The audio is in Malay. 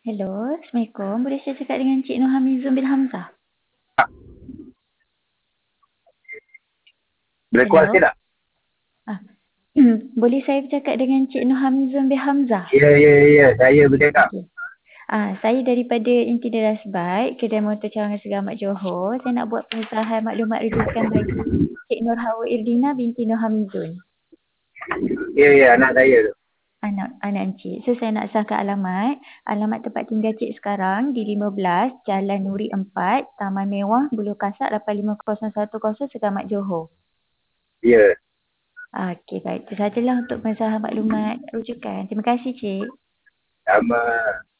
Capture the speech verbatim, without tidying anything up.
Hello, Assalamualaikum. Boleh saya cakap dengan Cik Nur Hamizun bin Hamzah? Boleh kuat Hello? sikit tak? Ah. Boleh saya bercakap dengan Cik Nur Hamizun bin Hamzah? Ya, ya, ya. Saya bercakap. Okey. Ah, saya daripada Inti Deras Bike, Kedai Motor Cawangan Selamat Johor. Saya nak buat pengusahaan maklumat rujukan bagi Cik Nur Hawa Irdina binti Nur Hamizun. Ya, ya. Anak saya tu. Anak anak encik. So saya nak sahkan alamat. Alamat tempat tinggal cik sekarang di lima belas Jalan Nuri empat, Taman Mewah, Buluh Kasak lapan lima kosong satu kosong Selamat Johor. Ya. Okey, baik. Itu sajalah untuk pengusahaan maklumat rujukan. Terima kasih, Cik. Sama.